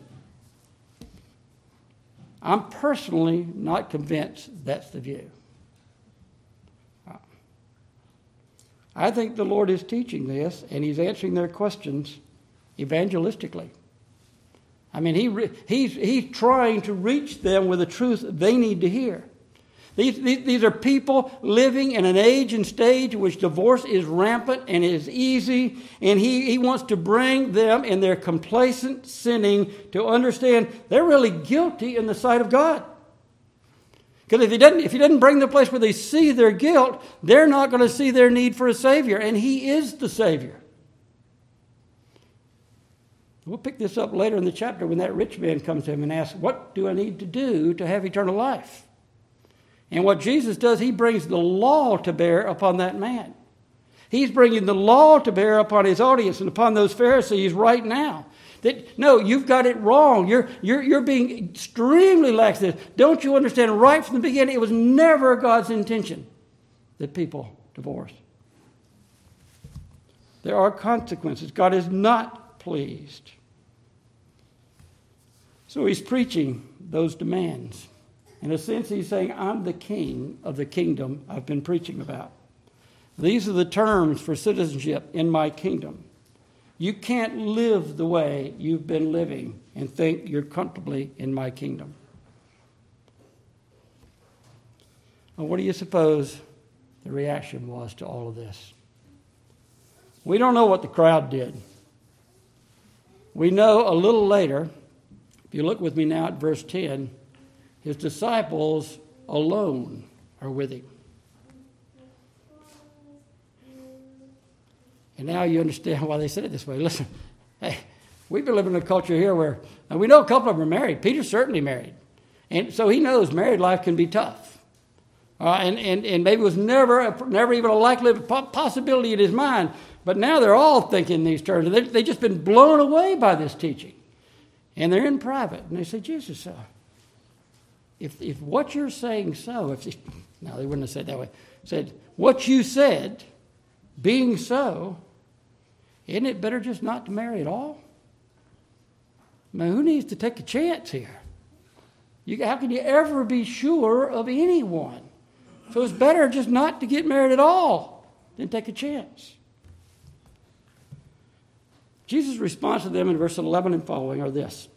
I'm personally not convinced that's the view. I think the Lord is teaching this, and He's answering their questions evangelistically. I mean, he re- he's, he's trying to reach them with the truth they need to hear. These, these, these are people living in an age and stage in which divorce is rampant and is easy, and he, he wants to bring them in their complacent sinning to understand they're really guilty in the sight of God. Because if he doesn't, if he doesn't bring them to the place where they see their guilt, they're not going to see their need for a Savior, and He is the Savior. We'll pick this up later in the chapter when that rich man comes to him and asks, what do I need to do to have eternal life? And what Jesus does, He brings the law to bear upon that man. He's bringing the law to bear upon his audience and upon those Pharisees right now. That, no, you've got it wrong. You're, you're, you're being extremely lax. Don't you understand? Right from the beginning, it was never God's intention that people divorce. There are consequences. God is not pleased. So He's preaching those demands. In a sense, He's saying, I'm the king of the kingdom I've been preaching about. These are the terms for citizenship in my kingdom. You can't live the way you've been living and think you're comfortably in my kingdom. Well, what do you suppose the reaction was to all of this? We don't know what the crowd did. We know a little later, if you look with me now at verse ten, His disciples alone are with Him. And now you understand why they said it this way. Listen, hey, we've been living in a culture here where we know a couple of them are married. Peter's certainly married. And so he knows married life can be tough. Uh, and, and, and maybe it was never, never even a likely possibility in his mind. But now they're all thinking these terms. They, they've just been blown away by this teaching. And they're in private. And they say, Jesus, uh, if, if what you're saying so, if no, they wouldn't have said it that way. Said, what you said, being so, isn't it better just not to marry at all? I mean, who needs to take a chance here? You, how can you ever be sure of anyone? So it's better just not to get married at all than take a chance. Jesus' response to them in verse eleven and following are this.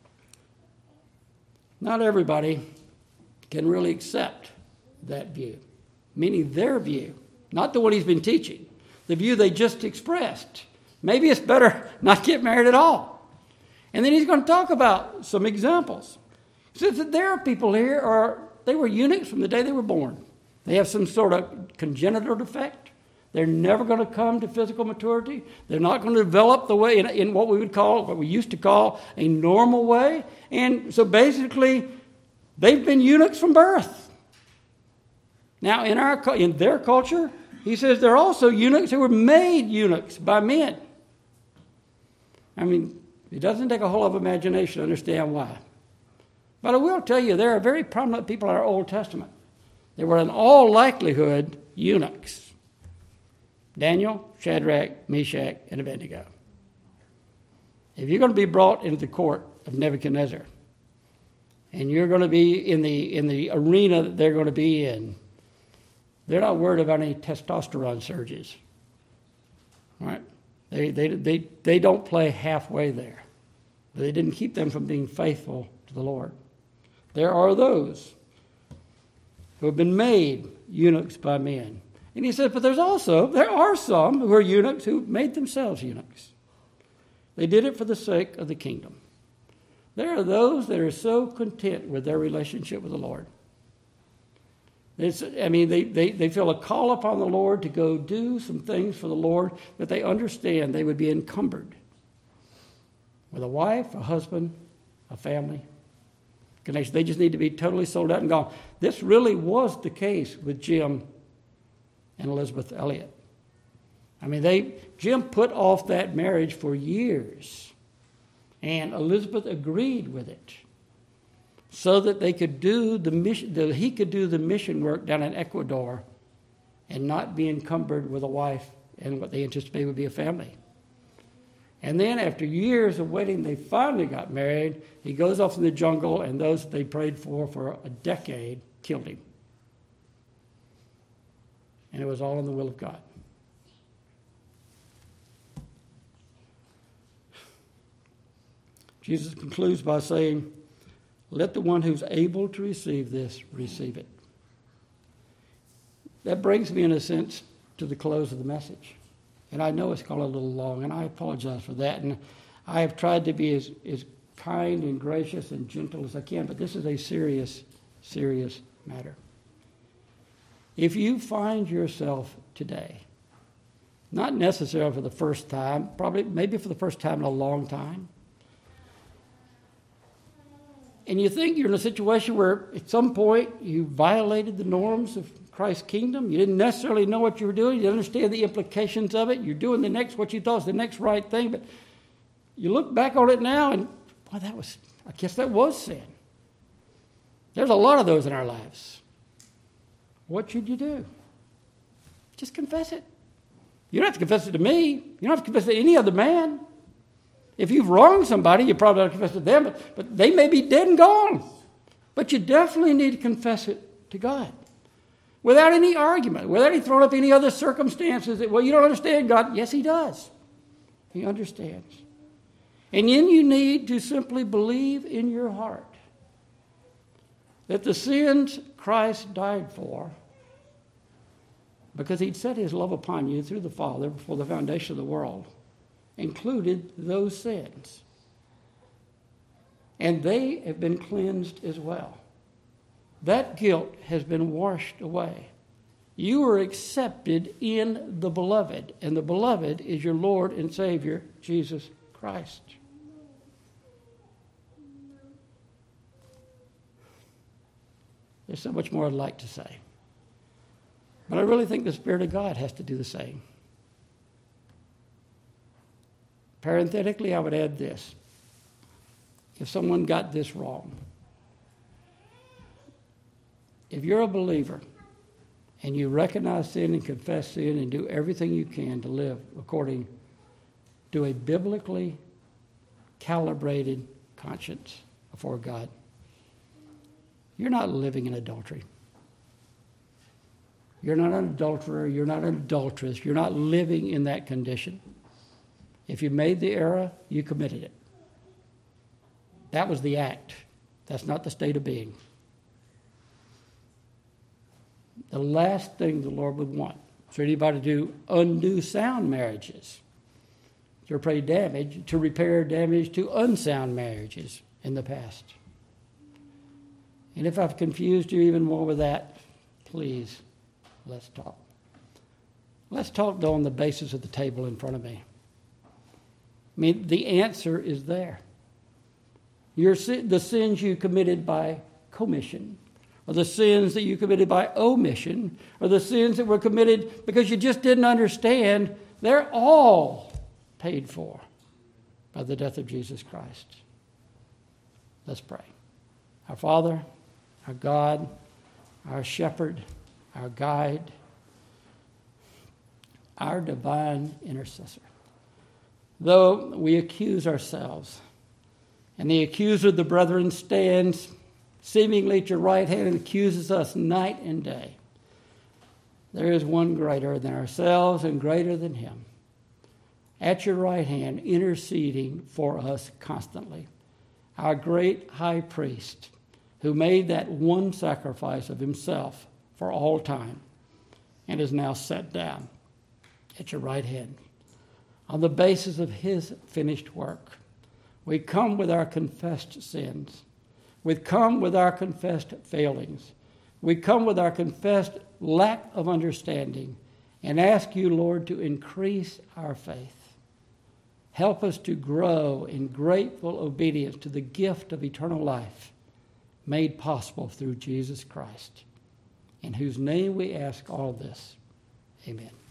Not everybody can really accept that view, meaning their view, not the one He's been teaching, the view they just expressed. Maybe it's better not get married at all. And then He's going to talk about some examples. He says that there are people here, or they were eunuchs from the day they were born. They have some sort of congenital defect. They're never going to come to physical maturity. They're not going to develop the way in, in what we would call, what we used to call a normal way. And so basically, they've been eunuchs from birth. Now, in our in their culture, he says they're also eunuchs who were made eunuchs by men. I mean, it doesn't take a whole lot of imagination to understand why. But I will tell you, there are very prominent people in our Old Testament. They were in all likelihood eunuchs. Daniel, Shadrach, Meshach, and Abednego. If you're going to be brought into the court of Nebuchadnezzar, and you're going to be in the in the arena that they're going to be in, they're not worried about any testosterone surges. All right? They, they, they, they don't play halfway there. They didn't keep them from being faithful to the Lord. There are those who have been made eunuchs by men. And he said, but there's also, there are some who are eunuchs who made themselves eunuchs. They did it for the sake of the kingdom. There are those that are so content with their relationship with the Lord. It's, I mean, they, they, they feel a call upon the Lord to go do some things for the Lord, but they understand they would be encumbered with a wife, a husband, a family connection. They just need to be totally sold out and gone. This really was the case with Jim and Elizabeth Elliot. I mean, they Jim put off that marriage for years, and Elizabeth agreed with it so that they could do the mission, that he could do the mission work down in Ecuador and not be encumbered with a wife and what they anticipated would be a family. And then after years of waiting, they finally got married. He goes off in the jungle, and those that they prayed for for a decade killed him. And it was all in the will of God. Jesus concludes by saying, let the one who's able to receive this, receive it. That brings me, in a sense, to the close of the message. And I know it's gone a little long, and I apologize for that. And I have tried to be as, as kind and gracious and gentle as I can, but this is a serious, serious matter. If you find yourself today, not necessarily for the first time, probably maybe for the first time in a long time, and you think you're in a situation where at some point you violated the norms of Christ's kingdom, you didn't necessarily know what you were doing, you didn't understand the implications of it, you're doing the next, what you thought was the next right thing, but you look back on it now and, boy, that was, I guess that was sin. There's a lot of those in our lives. What should you do? Just confess it. You don't have to confess it to me. You don't have to confess it to any other man. If you've wronged somebody, you probably don't confess it to them, but, but they may be dead and gone. But you definitely need to confess it to God. Without any argument, without any throwing up any other circumstances that, well, you don't understand God. Yes, he does. He understands. And then you need to simply believe in your heart that the sins Christ died for, because he'd set his love upon you through the Father before the foundation of the world, included those sins. And they have been cleansed as well. That guilt has been washed away. You are accepted in the Beloved, and the Beloved is your Lord and Savior, Jesus Christ. There's so much more I'd like to say. But I really think the Spirit of God has to do the same. Parenthetically, I would add this. If someone got this wrong, if you're a believer and you recognize sin and confess sin and do everything you can to live according to a biblically calibrated conscience before God, you're not living in adultery. You're not an adulterer. You're not an adulteress. You're not living in that condition. If you made the error, you committed it. That was the act. That's not the state of being. The last thing the Lord would want for anybody to do undo sound marriages, to repair damage, to repair damage to unsound marriages in the past. And if I've confused you even more with that, please, let's talk. Let's talk, though, on the basis of the table in front of me. I mean, the answer is there. Your, the sins you committed by commission, or the sins that you committed by omission, or the sins that were committed because you just didn't understand, they're all paid for by the death of Jesus Christ. Let's pray. Our Father, our God, our shepherd, our guide, our divine intercessor. Though we accuse ourselves, and the accuser of the brethren stands seemingly at your right hand and accuses us night and day, there is one greater than ourselves and greater than him, at your right hand, interceding for us constantly. Our great high priest, who made that one sacrifice of himself for all time and is now set down at your right hand on the basis of his finished work. We come with our confessed sins. We come with our confessed failings. We come with our confessed lack of understanding and ask you, Lord, to increase our faith. Help us to grow in grateful obedience to the gift of eternal life made possible through Jesus Christ, in whose name we ask all this. Amen.